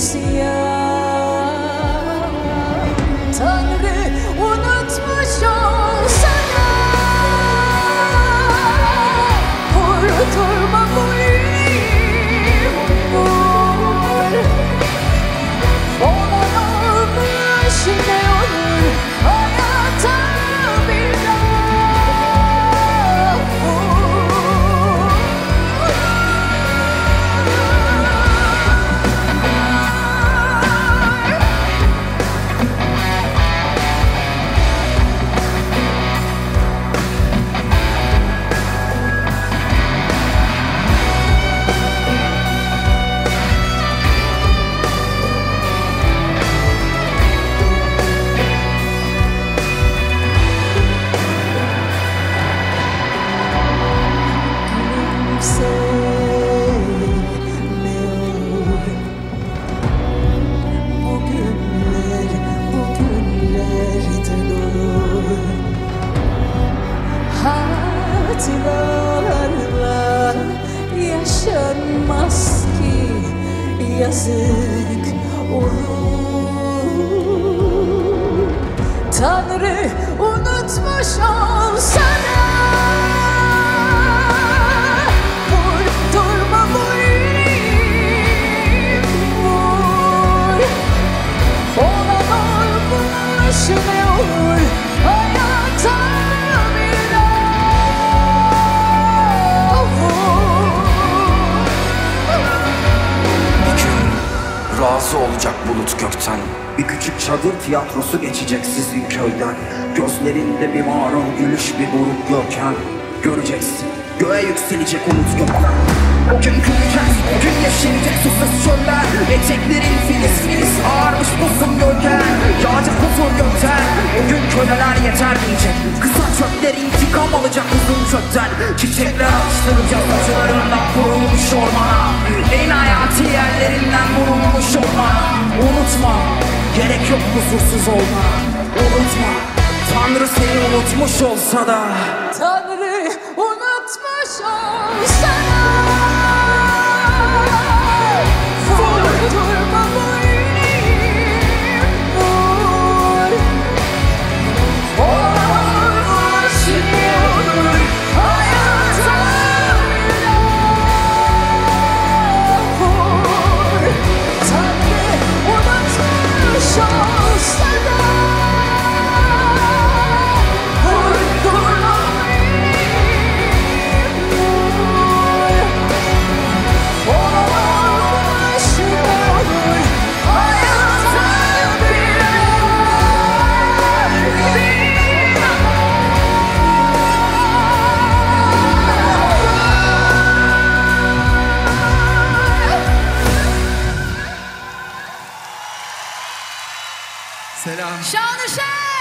isyan. Tanrı unutmuş olsana, kurtulma bu yüreğim var. Olan olmuş ne olur hayata bir daha vur. Hatıralarla yaşanmaz ki, yazık olur. Tanrı unutmuş olsana, vurdurma bu yüreğim vur. Olan olmuş ne olur hayata bir daha vur. Bir gün razı olacak bulut gökten. Bir küçük çadır tiyatrosu geçecek sizin köyden. Gözlerinde bir mağara gülüş, bir buruk görken. Göreceksin, göğe yükselecek umut gökten. O gün güleceğiz, o gün yeşerecek susuz çöller. Eteklerin filiz filiz ağarmış buzun gölgen. Yağacak huzur gökten, o gün köleler yeter diyecek. Kısa çöpler intikam alacak uzun çöpten. Çiçekler açtıracak acılarından kurulmuş ormana. En hayati yerlerinden vurulmuş ormana. Unutma, gerek yok huzursuz olma. Unutma, Tanrı seni unutmuş olsa da. Tanrı unutmuş olsana, vurdurma bu yüreğim vur. Olmuş ne olur hayata bir daha vur. Tanrı unutmuş olsana, vurdurma bu yüreğim vur. Olmuş ne olur hayata bir Selam. Şanışer.